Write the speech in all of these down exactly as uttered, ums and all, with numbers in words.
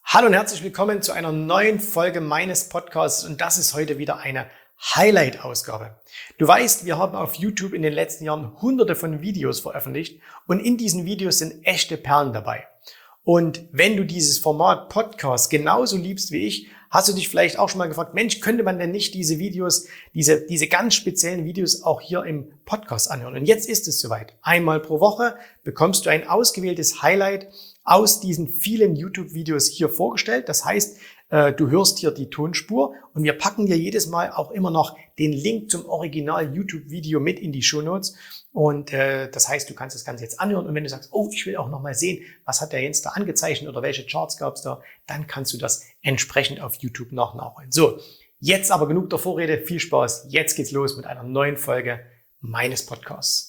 Hallo und herzlich willkommen zu einer neuen Folge meines Podcasts und das ist heute wieder eine Highlight-Ausgabe. Du weißt, wir haben auf YouTube in den letzten Jahren hunderte von Videos veröffentlicht und in diesen Videos sind echte Perlen dabei. Und wenn du dieses Format Podcast genauso liebst wie ich, hast du dich vielleicht auch schon mal gefragt, Mensch, könnte man denn nicht diese Videos, diese, diese ganz speziellen Videos auch hier im Podcast anhören? Und jetzt ist es soweit. Einmal pro Woche bekommst du ein ausgewähltes Highlight aus diesen vielen YouTube-Videos hier vorgestellt. Das heißt, du hörst hier die Tonspur und wir packen dir jedes Mal auch immer noch den Link zum Original-YouTube-Video mit in die Shownotes. Und äh, das heißt, du kannst das Ganze jetzt anhören und wenn du sagst, oh, ich will auch noch mal sehen, was hat der Jens da angezeichnet oder welche Charts gab es da, dann kannst du das entsprechend auf YouTube noch nachholen. So, jetzt aber genug der Vorrede, viel Spaß. Jetzt geht's los mit einer neuen Folge meines Podcasts.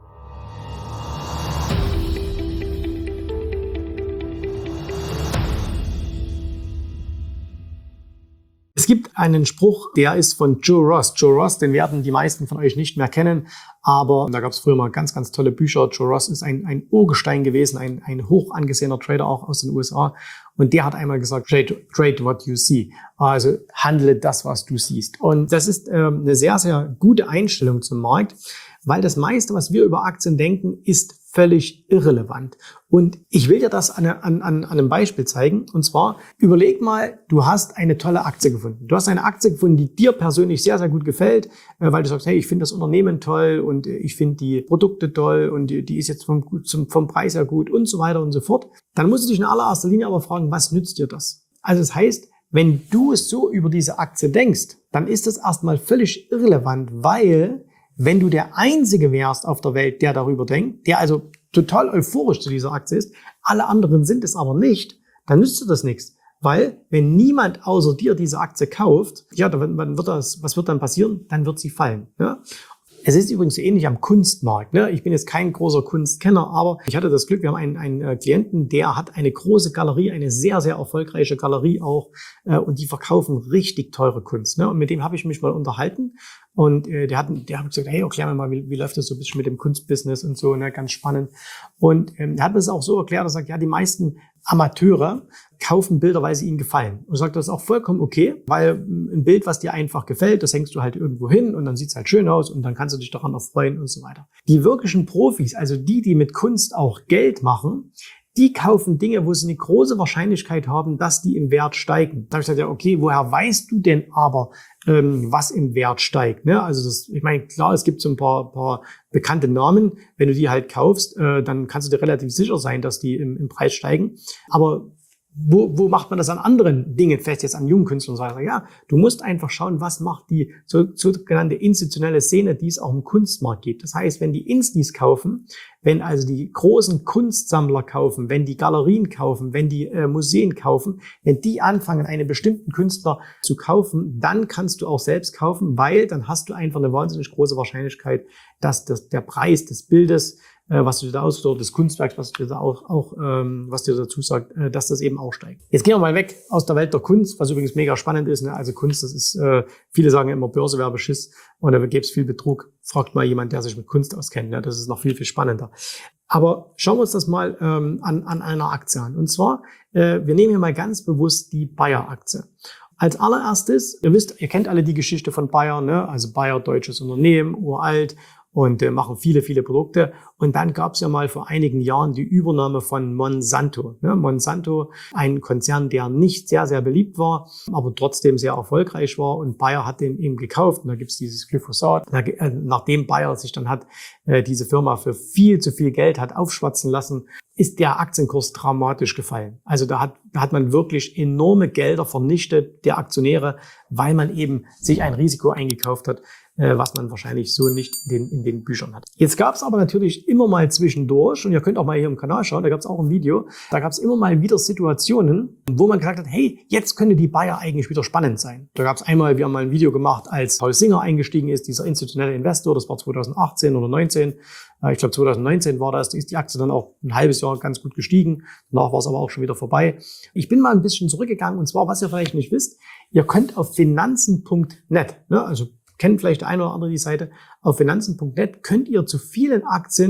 Es gibt einen Spruch, der ist von Joe Ross. Joe Ross, den werden die meisten von euch nicht mehr kennen, aber da gab es früher mal ganz, ganz tolle Bücher. Joe Ross ist ein, ein Urgestein gewesen, ein, ein hoch angesehener Trader auch aus den U S A. Und der hat einmal gesagt, trade, trade what you see. Also handle das, was du siehst. Und das ist ähm, eine sehr, sehr gute Einstellung zum Markt, weil das meiste, was wir über Aktien denken, ist völlig irrelevant. Und ich will dir das an, an, an einem Beispiel zeigen. Und zwar, überleg mal, du hast eine tolle Aktie gefunden. Du hast eine Aktie gefunden, die dir persönlich sehr, sehr gut gefällt, weil du sagst, hey, ich finde das Unternehmen toll und ich finde die Produkte toll und die, die ist jetzt vom, vom Preis her gut und so weiter und so fort. Dann musst du dich in allererster Linie aber fragen, was nützt dir das? Also das heißt, wenn du es so über diese Aktie denkst, dann ist das erstmal völlig irrelevant, weil wenn du der Einzige wärst auf der Welt, der darüber denkt, der also total euphorisch zu dieser Aktie ist, alle anderen sind es aber nicht, dann nützt dir das nichts. Weil, wenn niemand außer dir diese Aktie kauft, ja, dann wird das, was wird dann passieren? Dann wird sie fallen. Ja? Es ist übrigens so ähnlich am Kunstmarkt. Ne? Ich bin jetzt kein großer Kunstkenner, aber ich hatte das Glück, wir haben einen, einen Klienten, der hat eine große Galerie, eine sehr, sehr erfolgreiche Galerie auch, äh, und die verkaufen richtig teure Kunst. Ne? Und mit dem habe ich mich mal unterhalten und äh, der hat, der hat gesagt, hey, erklär mir mal, wie, wie läuft das so ein bisschen mit dem Kunstbusiness und so, ne? Ganz spannend. Und ähm, er hat mir das auch so erklärt, er sagt, ja, die meisten Amateure kaufen Bilder, weil sie ihnen gefallen. Und sagt, das ist auch vollkommen okay, weil ein Bild, was dir einfach gefällt, das hängst du halt irgendwo hin und dann sieht's halt schön aus und dann kannst du dich daran erfreuen und so weiter. Die wirklichen Profis, also die, die mit Kunst auch Geld machen, die kaufen Dinge, wo sie eine große Wahrscheinlichkeit haben, dass die im Wert steigen. Da habe ich gesagt, ja, okay, woher weißt du denn aber, ähm, was im Wert steigt? Ne? Also das, ich meine, klar, es gibt so ein paar, paar bekannte Namen. Wenn du die halt kaufst, äh, dann kannst du dir relativ sicher sein, dass die im, im Preis steigen. Aber Wo, wo macht man das an anderen Dingen fest, jetzt an jungen Künstlern? Sagen, ja, du musst einfach schauen, was macht die so, sogenannte institutionelle Szene, die es auch im Kunstmarkt gibt. Das heißt, wenn die Instis kaufen, wenn also die großen Kunstsammler kaufen, wenn die Galerien kaufen, wenn die äh, Museen kaufen, wenn die anfangen, einen bestimmten Künstler zu kaufen, dann kannst du auch selbst kaufen, weil dann hast du einfach eine wahnsinnig große Wahrscheinlichkeit, dass das, der Preis des Bildes, was du dir da aussuchst, des Kunstwerks, was dir da auch, auch ähm, was dir dazu sagt, äh, dass das eben auch steigt. Jetzt gehen wir mal weg aus der Welt der Kunst, was übrigens mega spannend ist. Ne? Also Kunst, das ist, äh, viele sagen immer Börse wäre Beschiss und da gäbe es viel Betrug. Fragt mal jemand, der sich mit Kunst auskennt. Ne? Das ist noch viel, viel spannender. Aber schauen wir uns das mal ähm, an, an einer Aktie an. Und zwar, äh, wir nehmen hier mal ganz bewusst die Bayer-Aktie. Als allererstes, ihr wisst, ihr kennt alle die Geschichte von Bayer, ne? Also Bayer, deutsches Unternehmen, uralt, und äh, machen viele, viele Produkte. Und dann gab es ja mal vor einigen Jahren die Übernahme von Monsanto. Ne? Monsanto, ein Konzern, der nicht sehr, sehr beliebt war, aber trotzdem sehr erfolgreich war. Und Bayer hat den eben gekauft. Und da gibt's dieses Glyphosat. Da, äh, nachdem Bayer sich dann hat äh, diese Firma für viel zu viel Geld hat aufschwatzen lassen, ist der Aktienkurs dramatisch gefallen. Also da hat, da hat man wirklich enorme Gelder vernichtet der Aktionäre, weil man eben sich ein Risiko eingekauft hat, was man wahrscheinlich so nicht in den, in den Büchern hat. Jetzt gab es aber natürlich immer mal zwischendurch, und ihr könnt auch mal hier im Kanal schauen, da gab es auch ein Video, da gab es immer mal wieder Situationen, wo man gesagt hat, hey, jetzt könnte die Bayer eigentlich wieder spannend sein. Da gab es einmal, wir haben mal ein Video gemacht, als Paul Singer eingestiegen ist, dieser institutionelle Investor, das war zwanzig achtzehn oder neunzehn, ich glaube zwanzig neunzehn war das, ist die Aktie dann auch ein halbes Jahr ganz gut gestiegen, danach war es aber auch schon wieder vorbei. Ich bin mal ein bisschen zurückgegangen, und zwar, was ihr vielleicht nicht wisst, ihr könnt auf finanzen punkt net, ne, also kennt vielleicht der eine oder andere die Seite, auf finanzen punkt net könnt ihr zu vielen Aktien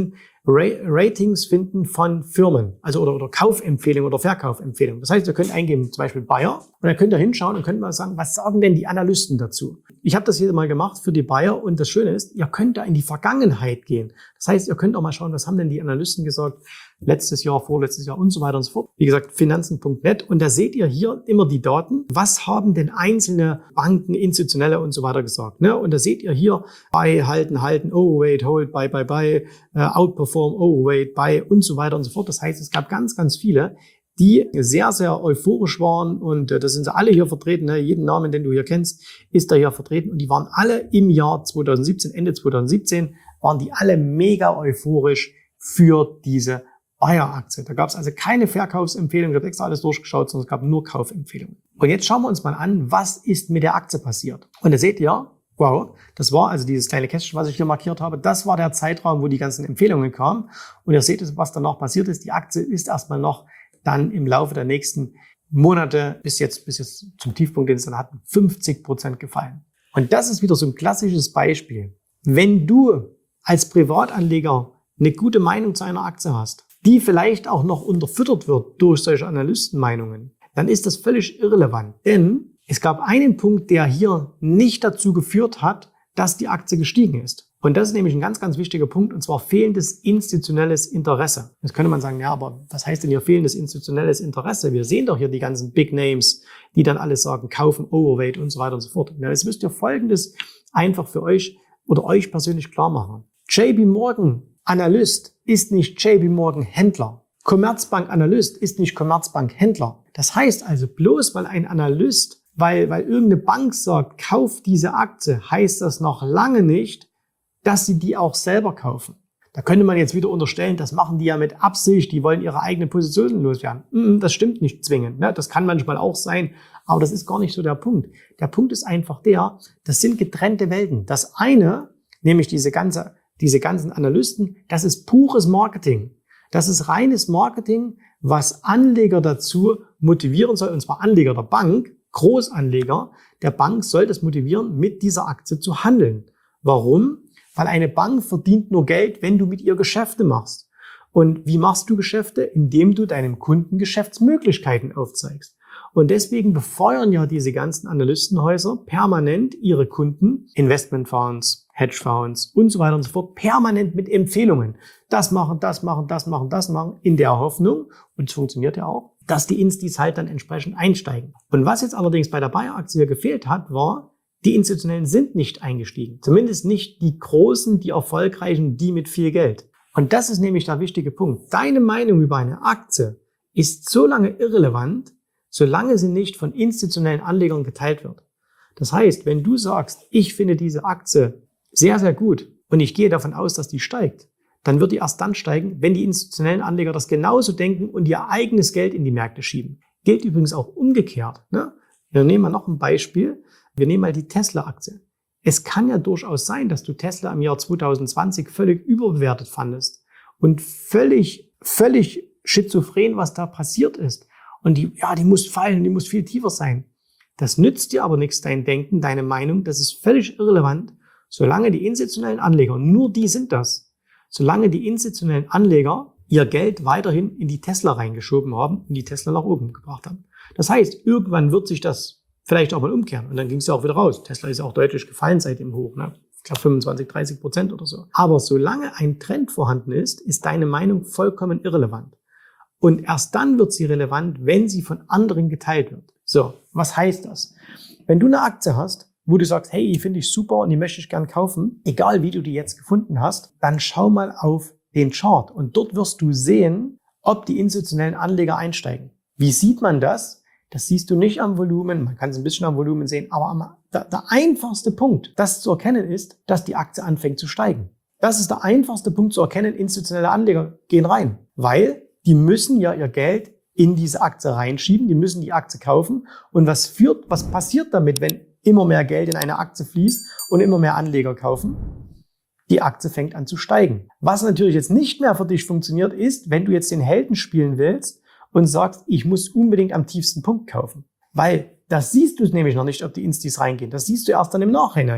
Ra- Ratings finden von Firmen, also oder, oder Kaufempfehlungen oder Verkaufempfehlungen. Das heißt, ihr könnt eingeben, zum Beispiel Bayer, und dann könnt ihr hinschauen und könnt mal sagen, was sagen denn die Analysten dazu? Ich habe das hier mal gemacht für die Bayer und das Schöne ist, ihr könnt da in die Vergangenheit gehen. Das heißt, ihr könnt auch mal schauen, was haben denn die Analysten gesagt, letztes Jahr, vorletztes Jahr und so weiter und so fort. Wie gesagt, finanzen punkt net, und da seht ihr hier immer die Daten. Was haben denn einzelne Banken, institutionelle und so weiter gesagt? Ne? Und da seht ihr hier buy, halten, halten, oh wait, hold, buy, buy, buy, uh, outperform, oh wait, buy und so weiter und so fort. Das heißt, es gab ganz, ganz viele, die sehr, sehr euphorisch waren, und äh, das sind sie alle hier vertreten. Ne? Jeden Namen, den du hier kennst, ist da hier vertreten, und die waren alle im Jahr zwanzig siebzehn, Ende zwanzig siebzehn, waren die alle mega euphorisch für diese Bayer-Aktie. Da gab es also keine Verkaufsempfehlung, ich habe extra alles durchgeschaut, sondern es gab nur Kaufempfehlungen. Und jetzt schauen wir uns mal an, was ist mit der Aktie passiert. Und da seht ihr, wow, das war also dieses kleine Kästchen, was ich hier markiert habe, das war der Zeitraum, wo die ganzen Empfehlungen kamen. Und ihr seht, was danach passiert ist. Die Aktie ist erstmal noch dann im Laufe der nächsten Monate bis jetzt, bis jetzt zum Tiefpunkt, den es dann hatten, fünfzig Prozent gefallen. Und das ist wieder so ein klassisches Beispiel. Wenn du als Privatanleger eine gute Meinung zu einer Aktie hast, die vielleicht auch noch unterfüttert wird durch solche Analystenmeinungen, dann ist das völlig irrelevant. Denn es gab einen Punkt, der hier nicht dazu geführt hat, dass die Aktie gestiegen ist. Und das ist nämlich ein ganz, ganz wichtiger Punkt, und zwar fehlendes institutionelles Interesse. Jetzt könnte man sagen, ja, aber was heißt denn hier fehlendes institutionelles Interesse? Wir sehen doch hier die ganzen Big Names, die dann alles sagen, kaufen, overweight und so weiter und so fort. Ja, jetzt müsst ihr Folgendes einfach für euch oder euch persönlich klar machen. J P Morgan Analyst ist nicht J P Morgan Händler. Commerzbank Analyst ist nicht Commerzbank Händler. Das heißt also, bloß weil ein Analyst, weil, weil irgendeine Bank sagt, kauft diese Aktie, heißt das noch lange nicht, dass sie die auch selber kaufen. Da könnte man jetzt wieder unterstellen, das machen die ja mit Absicht, die wollen ihre eigene Position loswerden. Das stimmt nicht zwingend. Ne? Das kann manchmal auch sein, aber das ist gar nicht so der Punkt. Der Punkt ist einfach der, das sind getrennte Welten. Das eine, nämlich diese ganze, diese ganzen Analysten, das ist pures Marketing. Das ist reines Marketing, was Anleger dazu motivieren soll, und zwar Anleger der Bank, Großanleger der Bank soll das motivieren, mit dieser Aktie zu handeln. Warum? Weil eine Bank verdient nur Geld, wenn du mit ihr Geschäfte machst. Und wie machst du Geschäfte? Indem du deinem Kunden Geschäftsmöglichkeiten aufzeigst. Und deswegen befeuern ja diese ganzen Analystenhäuser permanent ihre Kunden, Investmentfonds, Hedgefonds und so weiter und so fort, permanent mit Empfehlungen. Das machen, das machen, das machen, das machen, in der Hoffnung, und es funktioniert ja auch, dass die Instis halt dann entsprechend einsteigen. Und was jetzt allerdings bei der Bayer-Aktie gefehlt hat, war, die Institutionellen sind nicht eingestiegen. Zumindest nicht die Großen, die Erfolgreichen, die mit viel Geld. Und das ist nämlich der wichtige Punkt. Deine Meinung über eine Aktie ist so lange irrelevant, solange sie nicht von institutionellen Anlegern geteilt wird. Das heißt, wenn du sagst, ich finde diese Aktie sehr, sehr gut und ich gehe davon aus, dass die steigt, dann wird die erst dann steigen, wenn die institutionellen Anleger das genauso denken und ihr eigenes Geld in die Märkte schieben. Gilt übrigens auch umgekehrt. Ne? Wir nehmen mal noch ein Beispiel. Wir nehmen mal die Tesla-Aktie. Es kann ja durchaus sein, dass du Tesla im Jahr zwanzig zwanzig völlig überbewertet fandest und völlig, völlig schizophren, was da passiert ist. Und die, ja, die muss fallen, die muss viel tiefer sein. Das nützt dir aber nichts, dein Denken, deine Meinung. Das ist völlig irrelevant, solange die institutionellen Anleger, nur die sind das, solange die institutionellen Anleger ihr Geld weiterhin in die Tesla reingeschoben haben und die Tesla nach oben gebracht haben. Das heißt, irgendwann wird sich das vielleicht auch mal umkehren. Und dann ging es ja auch wieder raus. Tesla ist ja auch deutlich gefallen seit dem Hoch. Ne? Ich glaube fünfundzwanzig, dreißig Prozent oder so. Aber solange ein Trend vorhanden ist, ist deine Meinung vollkommen irrelevant. Und erst dann wird sie relevant, wenn sie von anderen geteilt wird. So, was heißt das? Wenn du eine Aktie hast, wo du sagst, hey, die finde ich super und die möchte ich gern kaufen, egal wie du die jetzt gefunden hast, dann schau mal auf den Chart. Und dort wirst du sehen, ob die institutionellen Anleger einsteigen. Wie sieht man das? Das siehst du nicht am Volumen, man kann es ein bisschen am Volumen sehen, aber am, der, der einfachste Punkt, das zu erkennen ist, dass die Aktie anfängt zu steigen. Das ist der einfachste Punkt zu erkennen, institutionelle Anleger gehen rein, weil die müssen ja ihr Geld in diese Aktie reinschieben, die müssen die Aktie kaufen. Und was führt, was passiert damit, wenn immer mehr Geld in eine Aktie fließt und immer mehr Anleger kaufen? Die Aktie fängt an zu steigen. Was natürlich jetzt nicht mehr für dich funktioniert, ist, wenn du jetzt den Helden spielen willst und sagst, ich muss unbedingt am tiefsten Punkt kaufen. Weil das siehst du nämlich noch nicht, ob die Instis reingehen. Das siehst du erst dann im Nachhinein.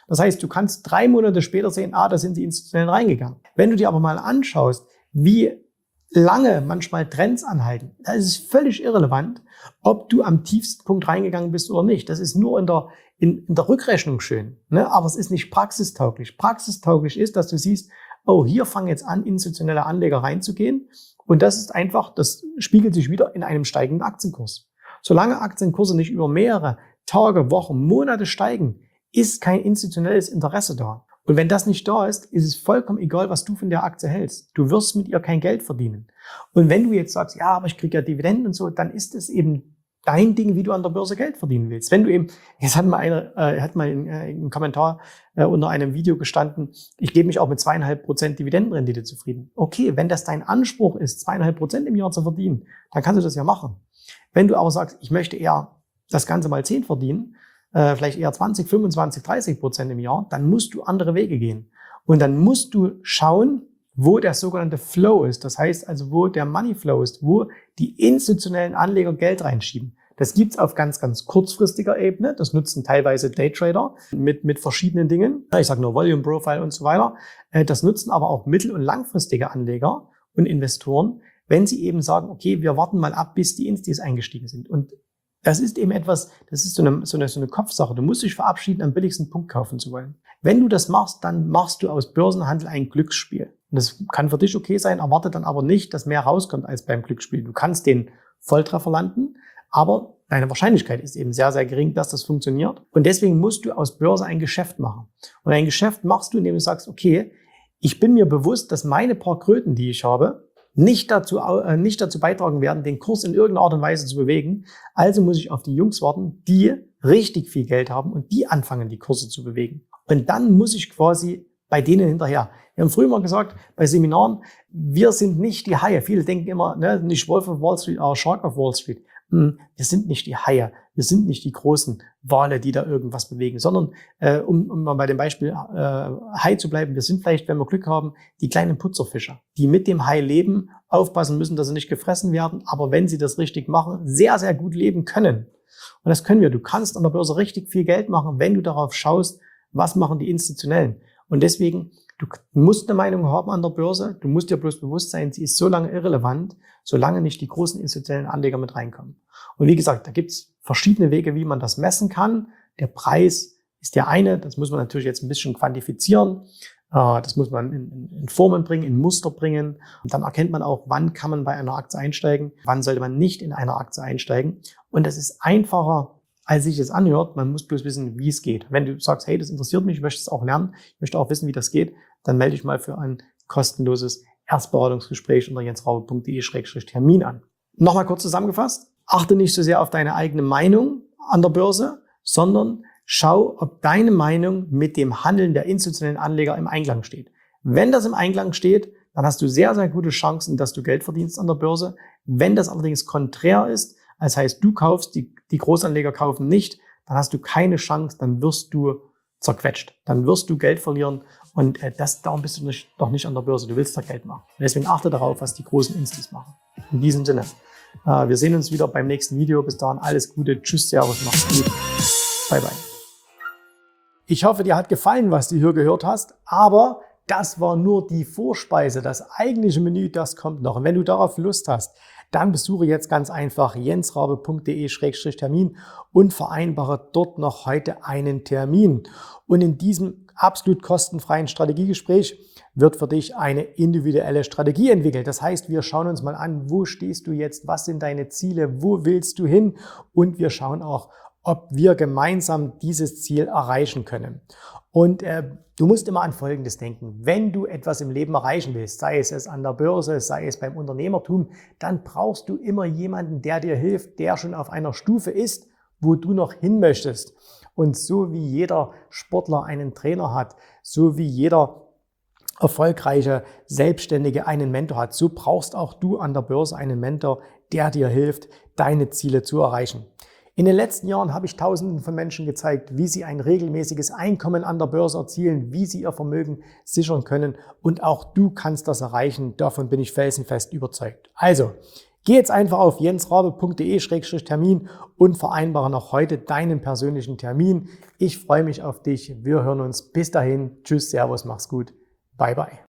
Das heißt, du kannst drei Monate später sehen, ah, da sind die Institutionellen reingegangen. Wenn du dir aber mal anschaust, wie lange manchmal Trends anhalten, da ist es völlig irrelevant, ob du am tiefsten Punkt reingegangen bist oder nicht. Das ist nur in der, in, in der Rückrechnung schön, ne? Aber es ist nicht praxistauglich. Praxistauglich ist, dass du siehst, oh, hier fangen jetzt an, institutionelle Anleger reinzugehen. Und das ist einfach, das spiegelt sich wieder in einem steigenden Aktienkurs. Solange Aktienkurse nicht über mehrere Tage, Wochen, Monate steigen, ist kein institutionelles Interesse da. Und wenn das nicht da ist, ist es vollkommen egal, was du von der Aktie hältst. Du wirst mit ihr kein Geld verdienen. Und wenn du jetzt sagst, ja, aber ich kriege ja Dividenden und so, dann ist es eben dein Ding, wie du an der Börse Geld verdienen willst. Wenn du eben, jetzt hat mal einer, äh, hat mal in, äh, im Kommentar äh, unter einem Video gestanden, ich gebe mich auch mit zweieinhalb Prozent Dividendenrendite zufrieden. Okay, wenn das dein Anspruch ist, zweieinhalb Prozent im Jahr zu verdienen, dann kannst du das ja machen. Wenn du aber sagst, ich möchte eher das Ganze mal zehn verdienen, äh, vielleicht eher zwanzig, fünfundzwanzig, dreißig Prozent im Jahr, dann musst du andere Wege gehen. Und dann musst du schauen, wo der sogenannte Flow ist. Das heißt also, wo der Money Flow ist, wo die institutionellen Anleger Geld reinschieben. Das gibt's auf ganz, ganz kurzfristiger Ebene. Das nutzen teilweise Daytrader mit, mit verschiedenen Dingen. Ich sage nur Volume Profile und so weiter. Das nutzen aber auch mittel- und langfristige Anleger und Investoren, wenn sie eben sagen, okay, wir warten mal ab, bis die Instis eingestiegen sind. Und das ist eben etwas, das ist so eine, so eine, so eine Kopfsache. Du musst dich verabschieden, am billigsten Punkt kaufen zu wollen. Wenn du das machst, dann machst du aus Börsenhandel ein Glücksspiel. Und das kann für dich okay sein, erwarte dann aber nicht, dass mehr rauskommt als beim Glücksspiel. Du kannst den Volltreffer landen, aber deine Wahrscheinlichkeit ist eben sehr, sehr gering, dass das funktioniert. Und deswegen musst du aus Börse ein Geschäft machen. Und ein Geschäft machst du, indem du sagst, okay, ich bin mir bewusst, dass meine paar Kröten, die ich habe, nicht dazu, äh, nicht dazu beitragen werden, den Kurs in irgendeiner Art und Weise zu bewegen. Also muss ich auf die Jungs warten, die richtig viel Geld haben und die anfangen, die Kurse zu bewegen. Und dann muss ich quasi bei denen hinterher. Wir haben früher mal gesagt, bei Seminaren, wir sind nicht die Haie. Viele denken immer, ne, nicht Wolf of Wall Street, aber Shark of Wall Street. Wir sind nicht die Haie, wir sind nicht die großen Wale, die da irgendwas bewegen, sondern, äh, um, um mal bei dem Beispiel äh, Hai zu bleiben, wir sind vielleicht, wenn wir Glück haben, die kleinen Putzerfischer, die mit dem Hai leben, aufpassen müssen, dass sie nicht gefressen werden, aber wenn sie das richtig machen, sehr, sehr gut leben können. Und das können wir. Du kannst an der Börse richtig viel Geld machen, wenn du darauf schaust, was machen die Institutionellen. Und deswegen, du musst eine Meinung haben an der Börse, du musst dir bloß bewusst sein, sie ist so lange irrelevant, solange nicht die großen institutionellen Anleger mit reinkommen. Und wie gesagt, da gibt's verschiedene Wege, wie man das messen kann. Der Preis ist der eine, das muss man natürlich jetzt ein bisschen quantifizieren. Das muss man in, in Formen bringen, in Muster bringen. Und dann erkennt man auch, wann kann man bei einer Aktie einsteigen, wann sollte man nicht in einer Aktie einsteigen. Und das ist einfacher, als sich das anhört. Man muss bloß wissen, wie es geht. Wenn du sagst, hey, das interessiert mich, ich möchte es auch lernen, ich möchte auch wissen, wie das geht, dann melde dich mal für ein kostenloses Erstberatungsgespräch unter jensraube punkt de Schrägstrich Termin an. Nochmal kurz zusammengefasst. Achte nicht so sehr auf deine eigene Meinung an der Börse, sondern schau, ob deine Meinung mit dem Handeln der institutionellen Anleger im Einklang steht. Wenn das im Einklang steht, dann hast du sehr, sehr gute Chancen, dass du Geld verdienst an der Börse. Wenn das allerdings konträr ist, das heißt, du kaufst, die, die Großanleger kaufen nicht, dann hast du keine Chance, dann wirst du zerquetscht. Dann wirst du Geld verlieren und äh, das, darum bist du nicht, doch nicht an der Börse. Du willst da Geld machen. Und deswegen achte darauf, was die großen Instis machen. In diesem Sinne, äh, wir sehen uns wieder beim nächsten Video. Bis dahin alles Gute. Tschüss, Servus, mach's gut. Bye, bye. Ich hoffe, dir hat gefallen, was du hier gehört hast, aber das war nur die Vorspeise. Das eigentliche Menü, das kommt noch. Und wenn du darauf Lust hast, dann besuche jetzt ganz einfach jensraube punkt de Schrägstrich Termin und vereinbare dort noch heute einen Termin. Und in diesem absolut kostenfreien Strategiegespräch wird für dich eine individuelle Strategie entwickelt. Das heißt, wir schauen uns mal an, wo stehst du jetzt, was sind deine Ziele, wo willst du hin, und wir schauen auch, ob wir gemeinsam dieses Ziel erreichen können. Und äh, du musst immer an Folgendes denken. Wenn du etwas im Leben erreichen willst, sei es es an der Börse, sei es beim Unternehmertum, dann brauchst du immer jemanden, der dir hilft, der schon auf einer Stufe ist, wo du noch hin möchtest. Und so wie jeder Sportler einen Trainer hat, so wie jeder erfolgreiche Selbstständige einen Mentor hat, so brauchst auch du an der Börse einen Mentor, der dir hilft, deine Ziele zu erreichen. In den letzten Jahren habe ich Tausenden von Menschen gezeigt, wie sie ein regelmäßiges Einkommen an der Börse erzielen, wie sie ihr Vermögen sichern können, und auch du kannst das erreichen. Davon bin ich felsenfest überzeugt. Also, Geh jetzt einfach auf jensrabe punkt de Schrägstrich Termin und vereinbare noch heute deinen persönlichen Termin. Ich freue mich auf dich. Wir hören uns. Bis dahin. Tschüss, Servus, mach's gut. Bye, bye.